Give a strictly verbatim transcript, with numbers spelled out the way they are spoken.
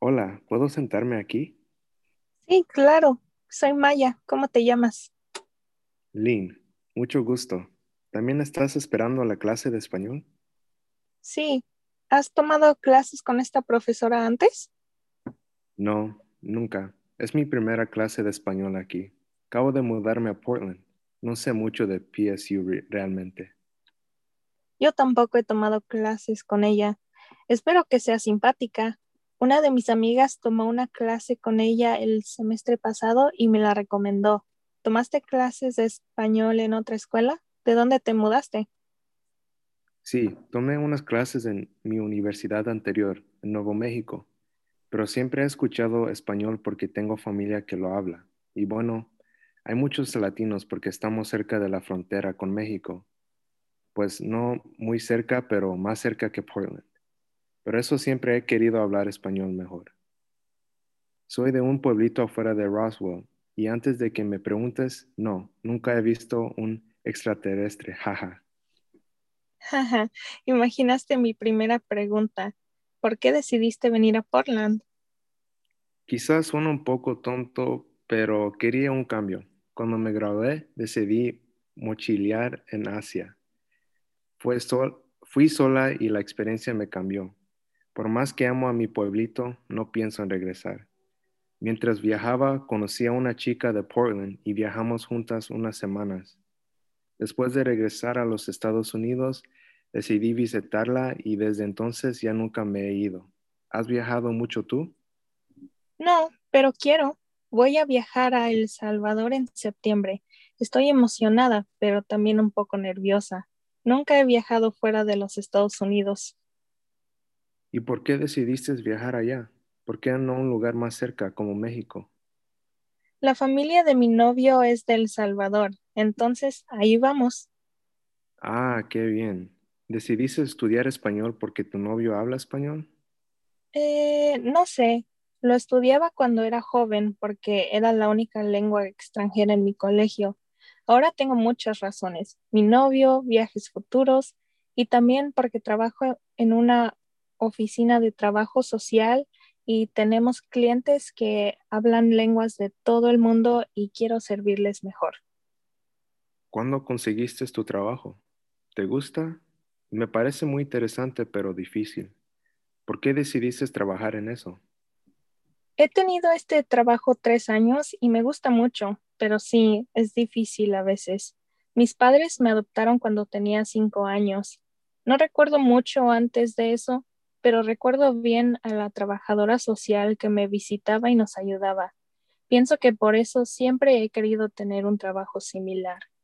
Hola, ¿puedo sentarme aquí? Sí, claro. Soy Maya. ¿Cómo te llamas? Lynn, mucho gusto. ¿También estás esperando la clase de español? Sí. ¿Has tomado clases con esta profesora antes? No, nunca. Es mi primera clase de español aquí. Acabo de mudarme a Portland. No sé mucho de P S U re- realmente. Yo tampoco he tomado clases con ella. Espero que sea simpática. Una de mis amigas tomó una clase con ella el semestre pasado y me la recomendó. ¿Tomaste clases de español en otra escuela? ¿De dónde te mudaste? Sí, tomé unas clases en mi universidad anterior, en Nuevo México, pero siempre he escuchado español porque tengo familia que lo habla. Y bueno, hay muchos latinos porque estamos cerca de la frontera con México. Pues no muy cerca, pero más cerca que Portland. Pero eso siempre he querido hablar español mejor. Soy de un pueblito afuera de Roswell, y antes de que me preguntes, no, nunca he visto un extraterrestre, jaja. Jaja, imaginaste mi primera pregunta. ¿Por qué decidiste venir a Portland? Quizás suena un poco tonto, pero quería un cambio. Cuando me gradué, decidí mochilear en Asia. Fue sol- fui sola y la experiencia me cambió. Por más que amo a mi pueblito, no pienso en regresar. Mientras viajaba, conocí a una chica de Portland y viajamos juntas unas semanas. Después de regresar a los Estados Unidos, decidí visitarla y desde entonces ya nunca me he ido. ¿Has viajado mucho tú? No, pero quiero. Voy a viajar a El Salvador en septiembre. Estoy emocionada, pero también un poco nerviosa. Nunca he viajado fuera de los Estados Unidos. ¿Y por qué decidiste viajar allá? ¿Por qué no a un lugar más cerca como México? La familia de mi novio es de El Salvador, entonces ahí vamos. Ah, qué bien. ¿Decidiste estudiar español porque tu novio habla español? Eh, no sé, lo estudiaba cuando era joven porque era la única lengua extranjera en mi colegio. Ahora tengo muchas razones. Mi novio, viajes futuros y también porque trabajo en una oficina de trabajo social y tenemos clientes que hablan lenguas de todo el mundo y quiero servirles mejor. ¿Cuándo conseguiste tu trabajo? ¿Te gusta? Me parece muy interesante, pero difícil. ¿Por qué decidiste trabajar en eso? He tenido este trabajo tres años y me gusta mucho, pero sí, es difícil a veces. Mis padres me adoptaron cuando tenía cinco años. No recuerdo mucho antes de eso, pero recuerdo bien a la trabajadora social que me visitaba y nos ayudaba. Pienso que por eso siempre he querido tener un trabajo similar.